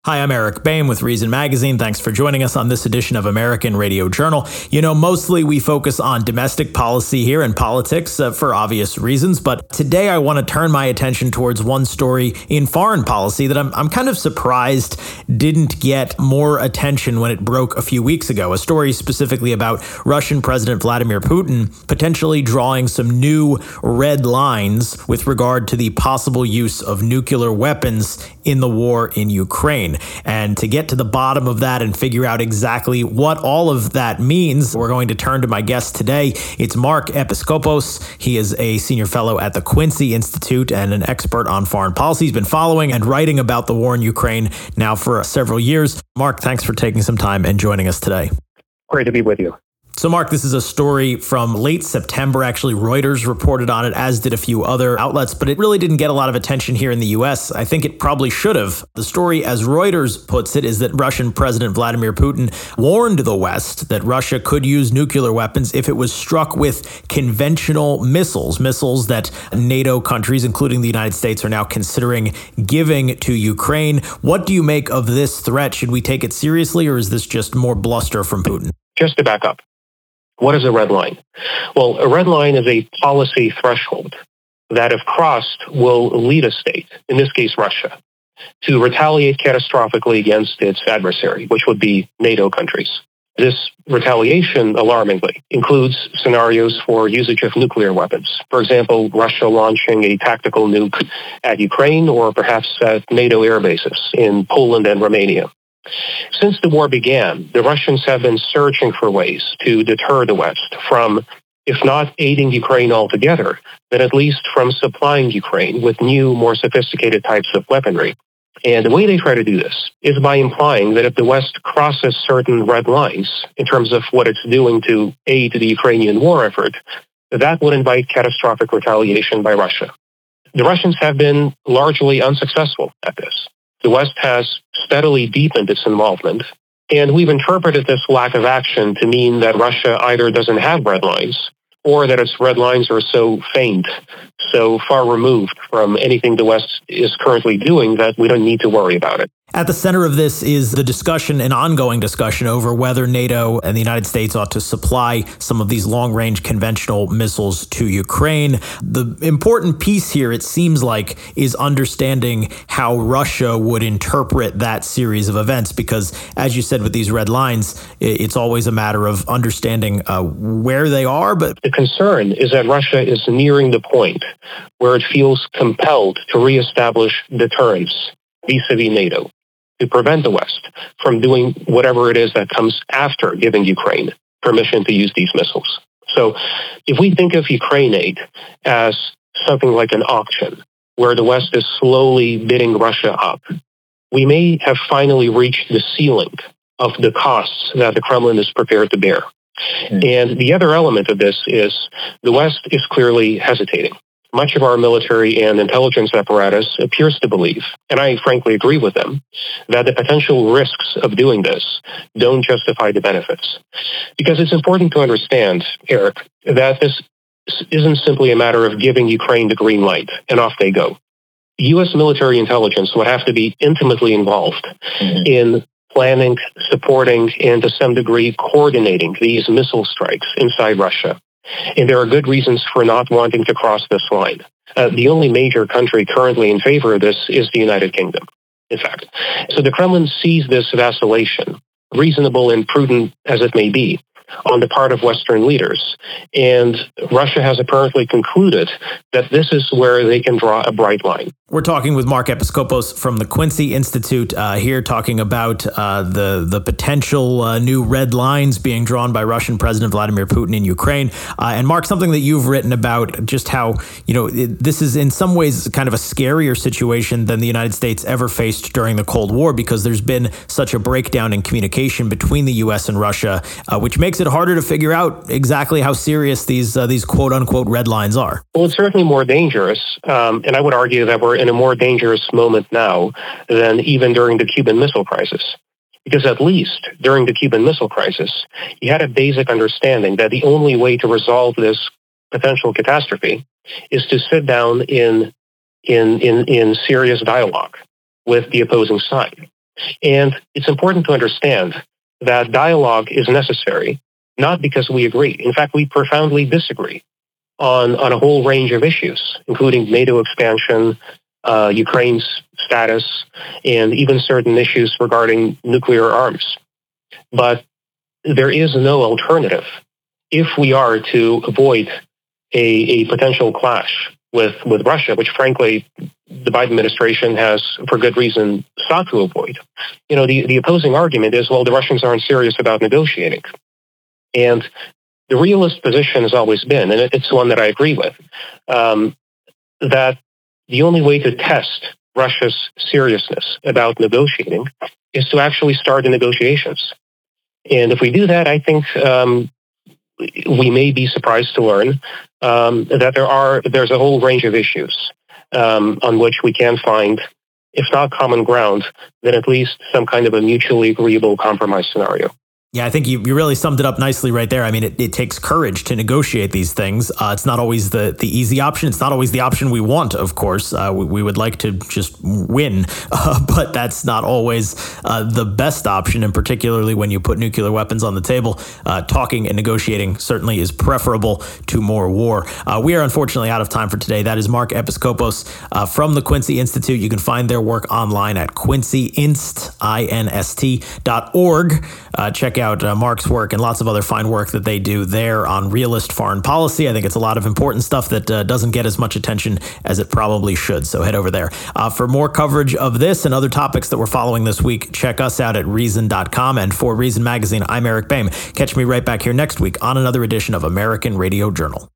Hi, I'm Eric Boehm with Reason Magazine. Thanks for joining us on this edition of American Radio Journal. You know, mostly we focus on domestic policy here and politics for obvious reasons, but today I want to turn my attention towards one story in foreign policy that I'm kind of surprised didn't get more attention when it broke a few weeks ago. A story specifically about Russian President Vladimir Putin potentially drawing some new red lines with regard to the possible use of nuclear weapons in the war in Ukraine. And to get to the bottom of that and figure out exactly what all of that means, we're going to turn to my guest today. It's Mark Episkopos. He is a senior fellow at the Quincy Institute and an expert on foreign policy. He's been following and writing about the war in Ukraine now for several years. Mark, thanks for taking some time and joining us today. Great to be with you. So, Mark, this is a story from late September. Actually, Reuters reported on it, as did a few other outlets, but it really didn't get a lot of attention here in the U.S. I think it probably should have. The story, as Reuters puts it, is that Russian President Vladimir Putin warned the West that Russia could use nuclear weapons if it was struck with conventional missiles that NATO countries, including the United States, are now considering giving to Ukraine. What do you make of this threat? Should we take it seriously, or is this just more bluster from Putin? Just to back up. What is a red line? Well, a red line is a policy threshold that, if crossed, will lead a state, in this case Russia, to retaliate catastrophically against its adversary, which would be NATO countries. This retaliation, alarmingly, includes scenarios for usage of nuclear weapons. For example, Russia launching a tactical nuke at Ukraine or perhaps at NATO air bases in Poland and Romania. Since the war began, the Russians have been searching for ways to deter the West from, if not aiding Ukraine altogether, then at least from supplying Ukraine with new, more sophisticated types of weaponry. And the way they try to do this is by implying that if the West crosses certain red lines in terms of what it's doing to aid the Ukrainian war effort, that would invite catastrophic retaliation by Russia. The Russians have been largely unsuccessful at this. The West has steadily deepened its involvement, and we've interpreted this lack of action to mean that Russia either doesn't have red lines or that its red lines are so faint, so far removed from anything the West is currently doing that we don't need to worry about it. At the center of this is the discussion, an ongoing discussion over whether NATO and the United States ought to supply some of these long-range conventional missiles to Ukraine. The important piece here, it seems like, is understanding how Russia would interpret that series of events, because, as you said, with these red lines, it's always a matter of understanding where they are. But the concern is that Russia is nearing the point where it feels compelled to reestablish deterrence vis-a-vis NATO, to prevent the West from doing whatever it is that comes after giving Ukraine permission to use these missiles. So if we think of Ukraine aid as something like an auction, where the West is slowly bidding Russia up, we may have finally reached the ceiling of the costs that the Kremlin is prepared to bear. And the other element of this is the West is clearly hesitating. Much of our military and intelligence apparatus appears to believe, and I frankly agree with them, that the potential risks of doing this don't justify the benefits. Because it's important to understand, Eric, that this isn't simply a matter of giving Ukraine the green light and off they go. U.S. military intelligence would have to be intimately involved in planning, supporting, and to some degree coordinating these missile strikes inside Russia. And there are good reasons for not wanting to cross this line. The only major country currently in favor of this is the United Kingdom, in fact. So the Kremlin sees this vacillation, reasonable and prudent as it may be, on the part of Western leaders. And Russia has apparently concluded that this is where they can draw a bright line. We're talking with Mark Episkopos from the Quincy Institute here, talking about the potential new red lines being drawn by Russian President Vladimir Putin in Ukraine. And Mark, something that you've written about just how, this is in some ways kind of a scarier situation than the United States ever faced during the Cold War, because there's been such a breakdown in communication between the U.S. and Russia, which makes it harder to figure out exactly how serious these quote unquote red lines are. Well, it's certainly more dangerous. And I would argue that we're in a more dangerous moment now than even during the Cuban Missile Crisis. Because at least during the Cuban Missile Crisis, you had a basic understanding that the only way to resolve this potential catastrophe is to sit down in serious dialogue with the opposing side. And it's important to understand that dialogue is necessary, not because we agree. In fact, we profoundly disagree on a whole range of issues, including NATO expansion, Ukraine's status, and even certain issues regarding nuclear arms. But there is no alternative if we are to avoid a potential clash with Russia, which frankly the Biden administration has, for good reason, sought to avoid. The opposing argument is, well, the Russians aren't serious about negotiating. And the realist position has always been, and it's one that I agree with, that the only way to test Russia's seriousness about negotiating is to actually start the negotiations. And if we do that, I think we may be surprised to learn that there's a whole range of issues on which we can find, if not common ground, then at least some kind of a mutually agreeable compromise scenario. Yeah, I think you really summed it up nicely right there. I mean, it takes courage to negotiate these things. It's not always the easy option. It's not always the option we want, of course. We would like to just win, but that's not always the best option, and particularly when you put nuclear weapons on the table. Talking and negotiating certainly is preferable to more war. We are unfortunately out of time for today. That is Mark Episkopos from the Quincy Institute. You can find their work online at quincyinst.org. Check out Mark's work and lots of other fine work that they do there on realist foreign policy. I think it's a lot of important stuff that doesn't get as much attention as it probably should. So head over there. For more coverage of this and other topics that we're following this week, check us out at Reason.com. And for Reason Magazine, I'm Eric Boehm. Catch me right back here next week on another edition of American Radio Journal.